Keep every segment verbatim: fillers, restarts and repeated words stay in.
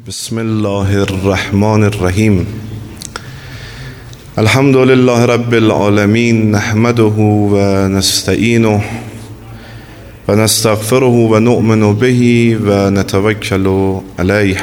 بسم الله الرحمن الرحیم. الحمد لله رب العالمین، نحمده و نستعینه و نستغفره و نؤمن به و نتوکل علیه.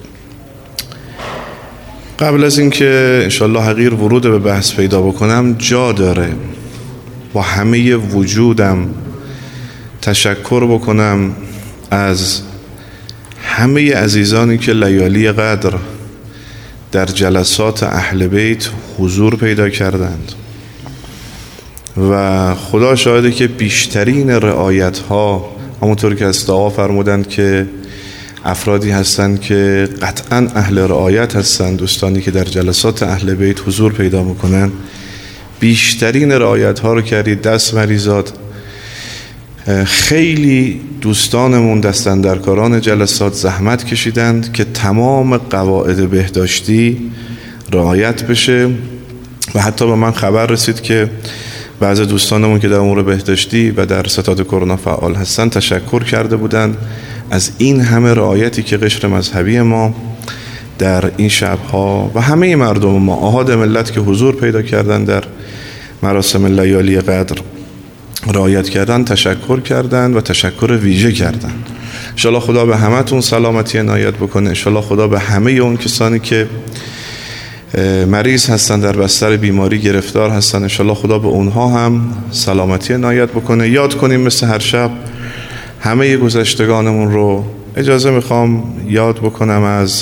قبل از اینکه انشاءالله حقیر ورود به بحث پیدا بکنم، جا داره با همه وجودم تشکر بکنم از همه عزیزانی که لیالی قدر در جلسات اهل بیت حضور پیدا کردند و خدا شاهده که بیشترین رعایت ها همونطور که از دعا فرمودند که افرادی هستند که قطعا اهل رعایت هستند، دوستانی که در جلسات اهل بیت حضور پیدا میکنند، بیشترین رعایت ها رو کردید. دست مریزاد خیلی دوستانمون دستاندرکاران جلسات زحمت کشیدند که تمام قواعد بهداشتی رعایت بشه و حتی به من خبر رسید که بعضی دوستانمون که در امور بهداشتی و در ستاد کرونا فعال هستند تشکر کرده بودند از این همه رعایتی که قشر مذهبی ما در این شبها و همه مردم ما، آحاد ملت که حضور پیدا کردن در مراسم لیالی قدر رعایت کردن، تشکر کردن و تشکر ویژه کردن. انشالله خدا به همتون سلامتی عنایت بکنه. انشالله خدا به همه اون کسانی که مریض هستن، در بستر بیماری گرفتار هستن، انشالله خدا به اونها هم سلامتی عنایت بکنه. یاد کنیم مثل هر شب همه گذشتگانمون رو. اجازه میخوام یاد بکنم از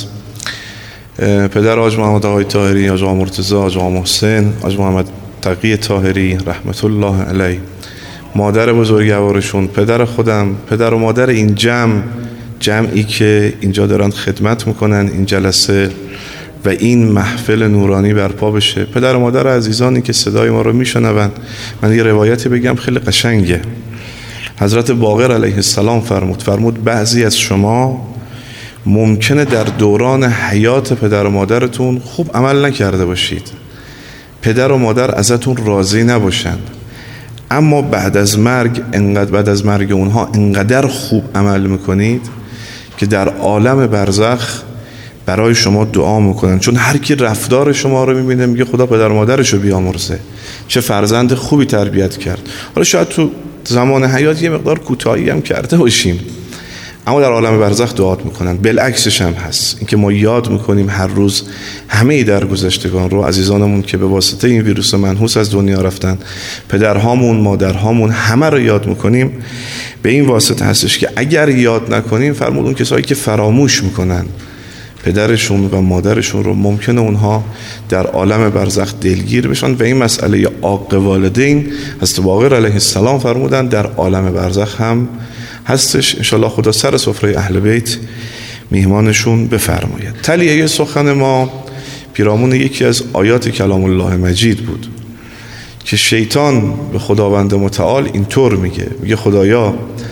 پدر حاج محمد آقای طاهری، حاج آقا مرتضی، حاج آقا محسن، حاج محمد تقی طاهری رحمت الله علیه، مادر بزرگوارشون، پدر خودم، پدر و مادر این جمع جمعی که اینجا دارن خدمت میکنن این جلسه و این محفل نورانی برپا بشه، پدر و مادر عزیزانی که صدای ما رو میشنون. من یه روایتی بگم خیلی قشنگه. حضرت باقر علیه السلام فرمود فرمود بعضی از شما ممکنه در دوران حیات پدر و مادرتون خوب عمل نکرده باشید، پدر و مادر ازتون راضی نباشند، اما بعد از مرگ انقدر بعد از مرگ اونها انقدر خوب عمل میکنید که در عالم برزخ برای شما دعا میکنن، چون هر کی رفتار شما رو میبینه میگه خدا پدر و مادرش رو بیامرزه، چه فرزند خوبی تربیت کرد. حالا شاید تو زمان حیات یه مقدار کوتاهی هم کرده باشیم، اما در عالم برزخ دعات میکنن. بالعکسش هم هست، اینکه ما یاد میکنیم هر روز همه درگذشتگان رو، عزیزانمون که به واسطه این ویروس منحوس از دنیا رفتن، پدرهامون، مادرهامون، همه رو یاد میکنیم. به این واسطه هستش که اگر یاد نکنیم، فرمود اون کسایی که فراموش میکنن پدرشون و مادرشون رو، ممکنه اونها در عالم برزخ دلگیر بشن و این مسئله عاق والدین حضرت باقر علیه السلام فرمودن در عالم برزخ هم هستش. انشالله خدا سر سفره اهل بیت میهمانشون بفرماید. تلیه سخن ما پیرامون یکی از آیات کلام الله مجید بود که شیطان به خداوند متعال اینطور میگه میگه خدایا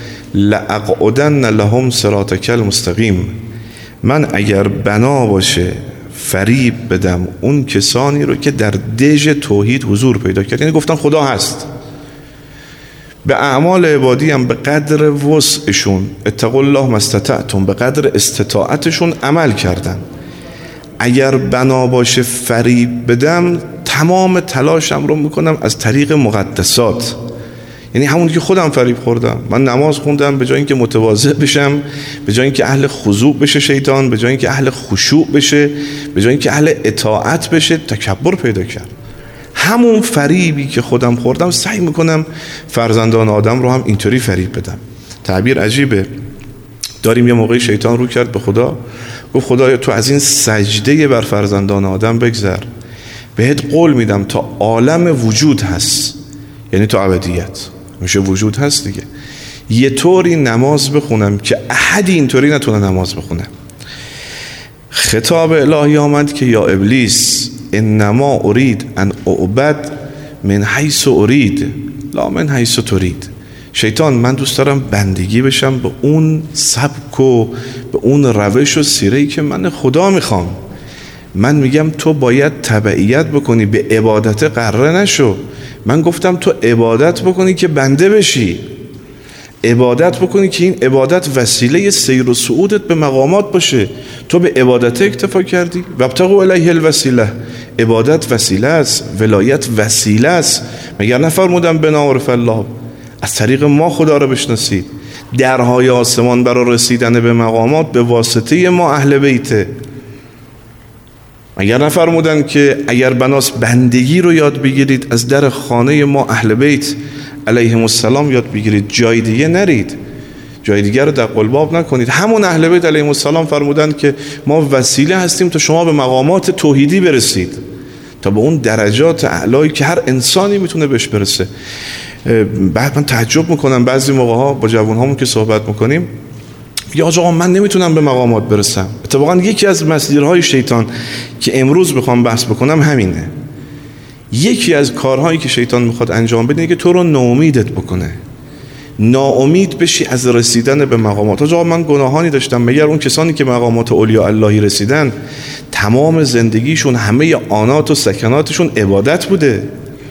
لأقعدن لهم صراطک المستقیم، من اگر بنا باشه فریب بدم اون کسانی رو که در دژ توحید حضور پیدا کرد، یعنی گفتن خدا هست، به اعمال عبادی هم به قدر وسعشون، اتقوا الله ما استطعتم، به قدر استطاعتشون عمل کردن. اگر بنا باشه فریب بدم، تمام تلاشم رو میکنم از طریق مقدسات، یعنی همون که خودم فریب خوردم. من نماز خوندم به جای اینکه متواضع بشم، به جای اینکه اهل خضوع بشه شیطان، به جای اینکه اهل خشوع بشه، به جای اینکه اهل اطاعت بشه، تکبر پیدا کرد. همون فریبی که خودم خوردم سعی میکنم فرزندان آدم رو هم اینطوری فریب بدم. تعبیر عجیبه. داریم یه موقعی شیطان رو کرد به خدا، گفت خدایا تو از این سجده بر فرزندان آدم بگذر، بهت قول میدم تا عالم وجود هست، یعنی تا ابدیت میشه وجود هست دیگه، یه طوری نماز بخونم که احدی اینطوری نتونه نماز بخونه. خطاب الهی آمد که یا ابلیس انما ارید ان اعبد من حیث ارید لا من حیث ترید. شیطان من دوست دارم بندگی بشم به اون سبک و به اون روش و سیره‌ای که من خدا میخوام. من میگم تو باید تبعیت بکنی، به عبادت قره نشو. من گفتم تو عبادت بکنی که بنده بشی. عبادت بکنی که این عبادت وسیله سیر و صعودت به مقامات باشه. تو به عبادت اکتفا کردی، وابتغوا الیه الوسیله. عبادت وسیله است، ولایت وسیله است. مگر نفرمودن بنا عرف الله، از طریق ما خدا رو بشناسید. درهای آسمان برای رسیدن به مقامات به واسطه ما اهل بیته. مگر نفرمودن که اگر بناس بندگی رو یاد بگیرید از در خانه ما اهل بیت علیهم السلام یاد بگیرید، جای دیگه نرید، جای دیگر رو در قلباب نکنید. همون اهل بیت علیهم السلام فرمودن که ما وسیله هستیم تا شما به مقامات توحیدی برسید، تا به اون درجات اعلایی که هر انسانی میتونه بهش برسه. بعد من تعجب میکنم بعضی موقع ها با جوان هامون که صحبت میکنیم، یا آقا من نمیتونم به مقامات برسم. اتفاقا یکی از مسیرهای شیطان که امروز بخوام بحث بکنم همینه. یکی از کارهایی که شیطان میخواد انجام بده که تو رو ناامیدت بکنه، ناامید بشی از رسیدن به مقامات. آقا من گناهانی داشتم، مگر اون کسانی که مقامات اولیاء اللهی رسیدن تمام زندگیشون همه آنات و سکناتشون عبادت بوده؟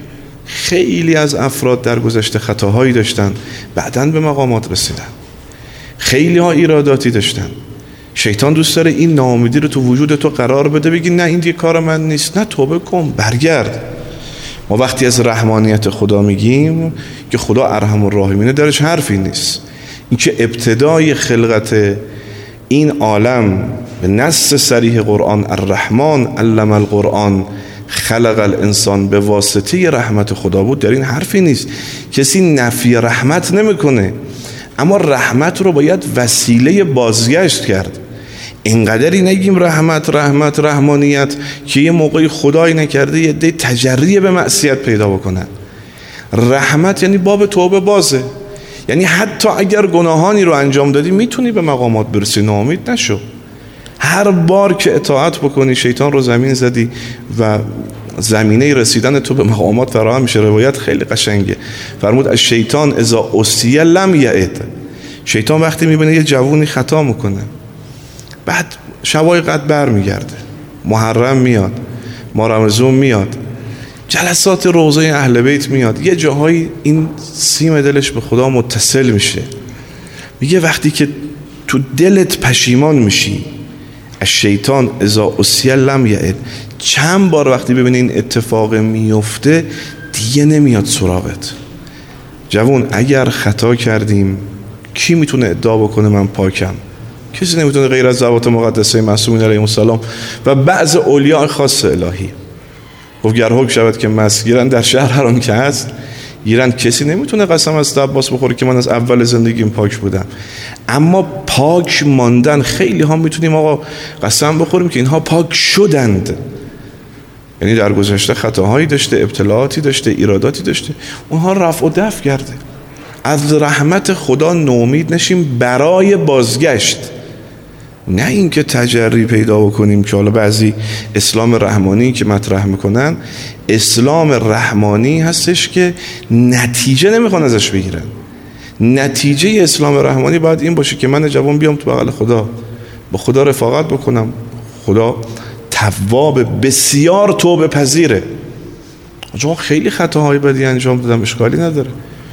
خیلی از افراد در گذشته خطاهایی داشتن، بعداً به مقامات رسیدن. خیلی ها ایراداتی داشتن. شیطان دوست داره این ناامیدی رو تو وجود تو قرار بده، بگی نه این دیگه کار من نیست، نه توبه کن، برگرد. ما وقتی از رحمانیت خدا میگیم که خدا ارحم الراحمینه، درش حرفی نیست. این که ابتدای خلقت این عالم به نص صریح قرآن الرحمن علم القرآن خلق الانسان به واسطه رحمت خدا بود، در این حرفی نیست. کسی نفی رحمت نمیکنه، اما رحمت رو باید وسیله بازگشت کرد. اینقدری نگیم رحمت رحمت رحمانیت که یه موقعی خدایی نکرده یه ده تجری به معصیت پیدا بکنن. رحمت یعنی باب توبه بازه، یعنی حتی اگر گناهانی رو انجام دادی میتونی به مقامات برسی، ناامید نشو. هر بار که اطاعت بکنی شیطان رو زمین زدی و زمینه رسیدن تو به مقامات فراهم میشه. روایت خیلی قشنگه، فرمود از شیطان اذا اسیه لم یعد. شیطان وقتی میبینه یه جوونی خطا میکنه، بعد شبای قد بر میگرده، محرم میاد، ما رمضان میاد، جلسات روضه اهل بیت میاد، یه جاهایی این سیم دلش به خدا متصل میشه. میگه وقتی که تو دلت پشیمان میشی، از شیطان اذا اسیه لم یعد، چند بار وقتی ببینی این اتفاق میفته دیگه نمیاد سراغت. جوان اگر خطا کردیم کی میتونه ادعا بکنه من پاکم؟ کسی نمیتونه غیر از ذوات مقدسه معصومین علیهم السلام و بعض اولیاء خاص الهی. گفت گر حکم شود که مس گیرن در شهر هر آن که هست گیرن. کسی نمیتونه قسم از عباس بخوره که من از اول زندگیم پاک بودم. اما پاک ماندن، خیلی ها میتونیم آقا قسم بخوریم که اینها پاک شدند، یعنی در گذشته خطاهایی داشته، ابتلاعاتی داشته، ایراداتی داشته، اونها رفع و دفع کرده. از رحمت خدا نومید نشیم برای بازگشت، نه اینکه تجری پیدا بکنیم که حالا بعضی اسلام رحمانی که مطرح میکنن، اسلام رحمانی هستش که نتیجه نمیخوان ازش بگیرن. نتیجه اسلام رحمانی باید این باشه که من جوان بیام تو بغل خدا، با خدا رفاقت بکنم. خدا تواب بسیار توبه پذیره. آجا خیلی خطاهای بدی انجام دادم، اشکالی نداره.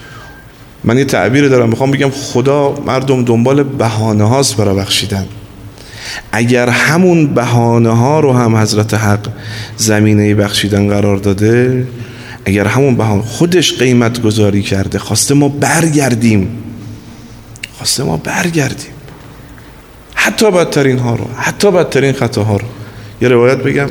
من یه تعبیر دارم، میخوام بگم خدا مردم دنبال بهانه هاست برای بخشیدن. اگر همون بهانه ها رو هم حضرت حق زمینه بخشیدن قرار داده، اگر همون بهانه خودش قیمت گذاری کرده، خواسته ما برگردیم، خواسته ما برگردیم حتی بدترین ها رو، حتی بدترین خطاها رو. یه روایت بگم،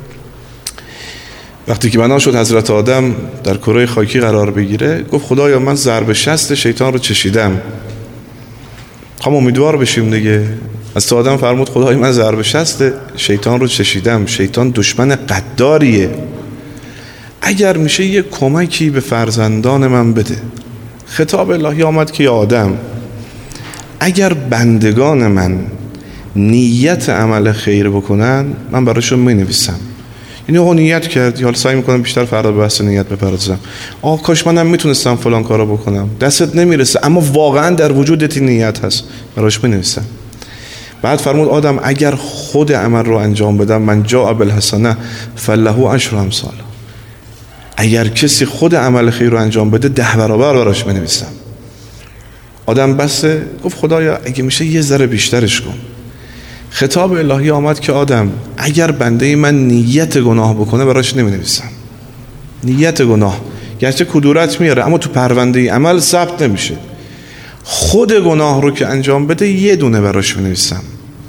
وقتی که بنا شد حضرت آدم در کره خاکی قرار بگیره، گفت خدایا من ضرب شست شیطان رو چشیدم. خب امیدوار بشیم دیگه. از تو آدم فرمود خدای من ضرب شست شیطان رو چشیدم، شیطان دشمن قداریه، اگر میشه یه کمکی به فرزندان من بده. خطاب الهی آمد که یا آدم، اگر بندگان من نیت عمل خیر بکنن من براشون می نویسم. یعنی آقا نیت کردی، حالا سعی میکنم بیشتر فردا به بحث نیت بپردازم. آقا کاش منم میتونستم فلان کارو بکنم، دستت نمیرسه اما واقعا در وجودت نیت هست، براش می نویسم. بعد فرمود آدم اگر خود عمل رو انجام بدم، من جاء بالحسنه فله عشر امثال، اگر کسی خود عمل خیر رو انجام بده ده برابر براش می نویسم. آدم بسه، گفت خدایا اگه میشه یه ذره بیشترش کن. خطاب الهی آمد که آدم اگر بنده من نیت گناه بکنه براش نمی نویسم. نیت گناه گرچه کدورت میاره اما تو پرونده عمل ثبت نمیشه. خود گناه رو که انجام بده یه دونه براش می نویسم.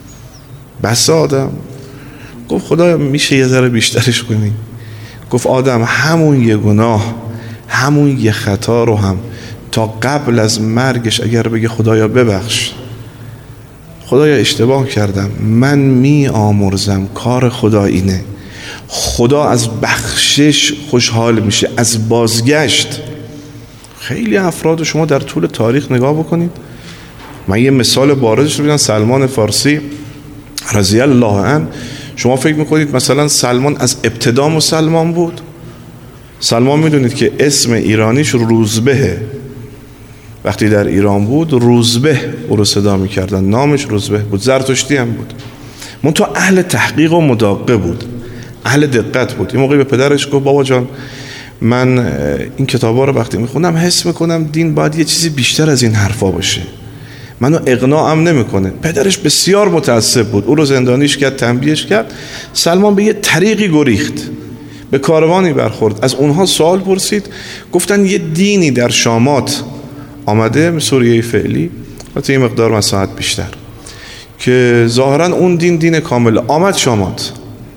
بس آدم گفت خدایا میشه یه ذره بیشترش کنی؟ گفت آدم همون یه گناه، همون یه خطا رو هم تا قبل از مرگش اگر بگه خدایا ببخش، خدایا اشتباه کردم، من می آمرزم کار خدا اینه، خدا از بخشش خوشحال میشه، از بازگشت. خیلی افراد شما در طول تاریخ نگاه بکنید. من یه مثال بارزش رو بگم، سلمان فارسی رضی الله عنه. شما فکر میکنید مثلا سلمان از ابتدا مسلمان بود؟ سلمان میدونید که اسم ایرانیش روزبهه. وقتی در ایران بود روزبه او رو صدا میکردن، نامش روزبه بود. زرتشتی هم بود، منتها اهل تحقیق و مداقه بود، اهل دقت بود. این موقعی به پدرش گفت بابا جان من این کتابا رو وقتی میخونم حس میکنم دین باید یه چیزی بیشتر از این حرفا باشه، منو اقناعم نمیکنه. پدرش بسیار متعصب بود، او رو زندانیش کرد، تنبیهش کرد. سلمان به یه طریقی گریخت، به کاروانی برخورد، از اونها سوال پرسید. گفتن یه دینی در شامات آمده، سوریه فعلی، حتی یه مقدار مساحت بیشتر، که ظاهرا اون دین دین کامل. آمد شامات،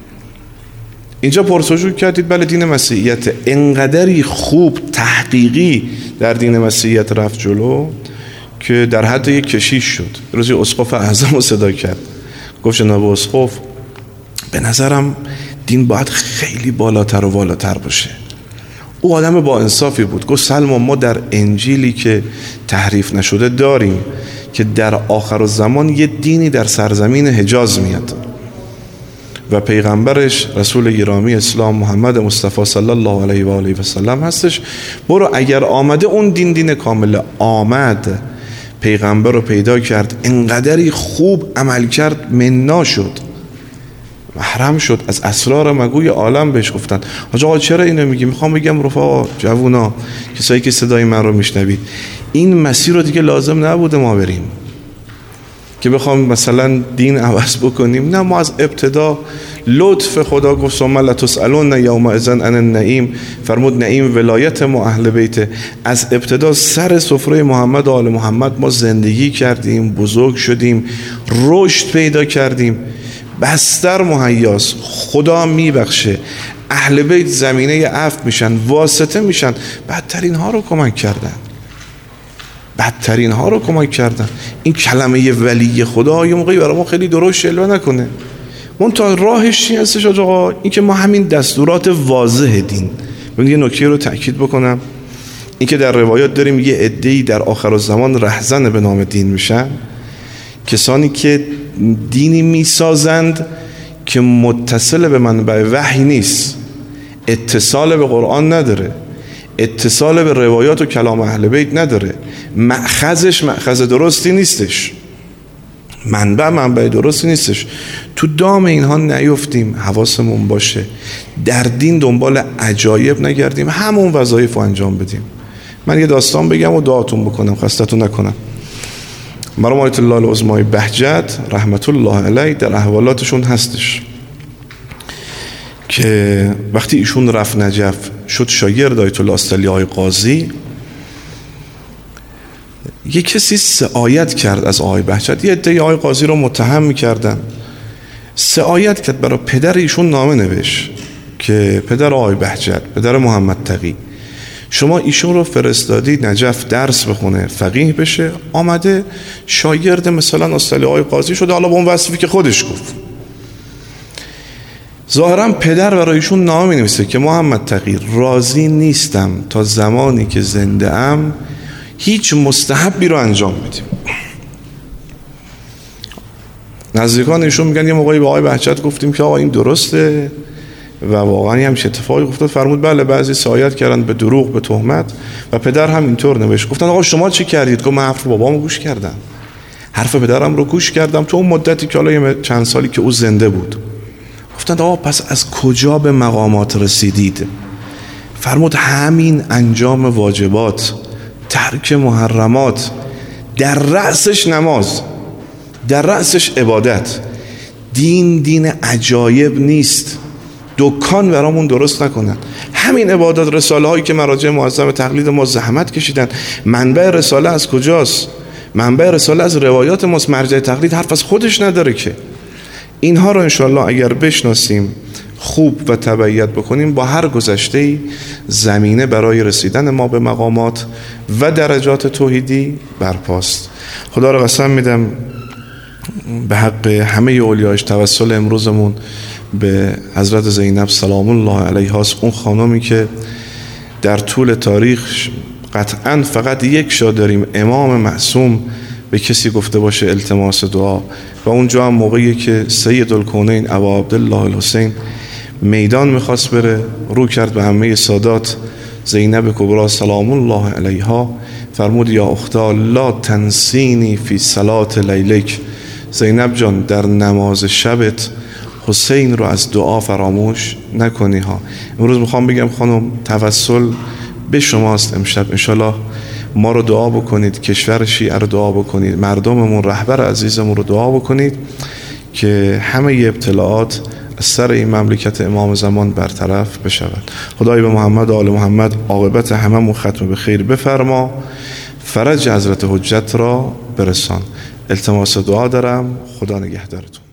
اینجا پرسجو کردید، بله دین مسیحیت. انقدری خوب تحقیقی در دین مسیحیت رفت جلو که در حد یک کشیش شد. روزی اسقف اعظم رو صدا کرد، گفت جناب اسقف به نظرم دین باید خیلی بالاتر و بالاتر باشه. او آدم با انصافی بود. گفت سلمان ما در انجیلی که تحریف نشده داریم که در آخر الزمان یه دینی در سرزمین حجاز میاد و پیغمبرش رسول گرامی اسلام محمد مصطفی صلی الله علیه و آله و سلم هستش. برو اگر آمده اون دین دین کامل. آمد پیغمبر رو پیدا کرد، انقدری خوب عمل کرد، منا شد، محرم شد از اسرار مگوی عالم. بهش گفتن حاج آقا چرا اینو میگی؟ میخوام بگم رفقا، جوونا، کسایی که صدای من رو میشنوید، این مسیر رو دیگه لازم نبوده ما بریم که بخوام مثلا دین عوض بکنیم. نه، ما از ابتدا لطف خدا گفت ثم لتسألن یومئذ عن النعیم، فرمود نعیم ولایت ما اهل بیت. از ابتدا سر سفره محمد و آل محمد ما زندگی کردیم، بزرگ شدیم، رشد پیدا کردیم، بستر مهیاس، خدا میبخشه، اهل بیت زمینه عفو میشن، واسطه میشن. بدترین ها رو کمک کردن، بدترین ها رو کمک کردن. این کلمه ولی خدا یه موقعی برای ما خیلی درست جلوه نکنه. منتها راهش چی هستش آقا؟ این که ما همین دستورات واضح دین. من یه نکته رو تأکید بکنم، این که در روایات داریم یه عده‌ای در آخر الزمان رهزن به نام دین میشن، کسانی که دینی میسازند که متصل به منبع وحی نیست، اتصال به قرآن نداره، اتصال به روایات و کلام اهل بیت نداره، مأخذش مأخذ درستی نیستش، منبع منبع درستی نیستش. تو دام اینها نیفتیم، حواسمون باشه در دین دنبال عجایب نگردیم، همون وظایف رو انجام بدیم. من یه داستان بگم و دعاتون بکنم، خستتون نکنم. مرحوم آیت الله العظمای بهجت رحمت الله علیه در احوالاتشون هستش که وقتی ایشون رفت نجف شد شاگرد آیت الله استعلیای قاضی، یک کسی سعایت کرد از آقای بهجت. یه عده آقای قاضی رو متهم می‌کردن. سعایت کرد، برای پدر ایشون نامه نوشت که پدر آقای بهجت، پدر محمد تقی، شما ایشون رو فرستادی نجف درس بخونه، فقیه بشه، آمده شاگرد مثلا استعلیای قاضی شده، حالا با اون وصفی که خودش گفت. ظاهرا پدر برای ایشون نامه می‌نویسه که محمد تقی راضی نیستم تا زمانی که زنده ام هیچ مستحبی رو انجام بدیم. نزدیکان ایشون میگن یه موقعی به آقای بهجت گفتیم که آقا این درسته و واقعا هم چه اتفاقی افتاد؟ فرمود بله، بعضی سعایت کردن به دروغ، به تهمت، و پدر هم اینطور نوشت. گفتن آقا شما چی کردید؟ که من حرف بابامو گوش کردم، حرف پدرم رو گوش کردم تو اون مدتی که حالا چند سالی که او زنده بود. گفتن آقا پس از کجا به مقامات رسیدید؟ فرمود همین انجام واجبات، ترک محرمات، در رأسش نماز، در رأسش عبادت. دین دین عجایب نیست، دکان برامون درست نکنن. همین عبادات، رساله هایی که مراجع معظم تقلید ما زحمت کشیدن، منبع رساله از کجاست؟ منبع رساله از روایات ماست. مرجع تقلید حرف از خودش نداره که. اینها رو انشاءالله اگر بشناسیم، خوب و تبعیت بکنیم، با هر گذشته‌ای زمینه برای رسیدن ما به مقامات و درجات توحیدی برپاست. خدا را قسم میدم به حق همه اولیاش توسل امروزمون به حضرت زینب سلام الله علیها است، اون خانمی که در طول تاریخ قطعا فقط یک شا داریم، امام معصوم به کسی گفته باشه التماس دعا، و اونجا هم موقعی که سید الکونین ابا عبدالله الحسین میدان میخواست بره، رو کرد به همه سادات. زینب کبرا سلام الله علیها فرمود یا اختا لا تنسینی فی صلات لیلک، زینب جان در نماز شبت حسین رو از دعا فراموش نکنی ها. امروز میخوام بگم خانم توسل به شماست امشب، انشالله ما رو دعا بکنید، کشور شیعه رو دعا بکنید، مردممون، رهبر عزیزمون رو دعا بکنید که همه ابتلاعات از سر این مملکت امام زمان برطرف بشود. خدای به محمد و آل محمد عاقبت هممون ختم به خیر بفرما، فرج حضرت حجت را برسان. التماس دعا دارم، خدا نگهدارتون.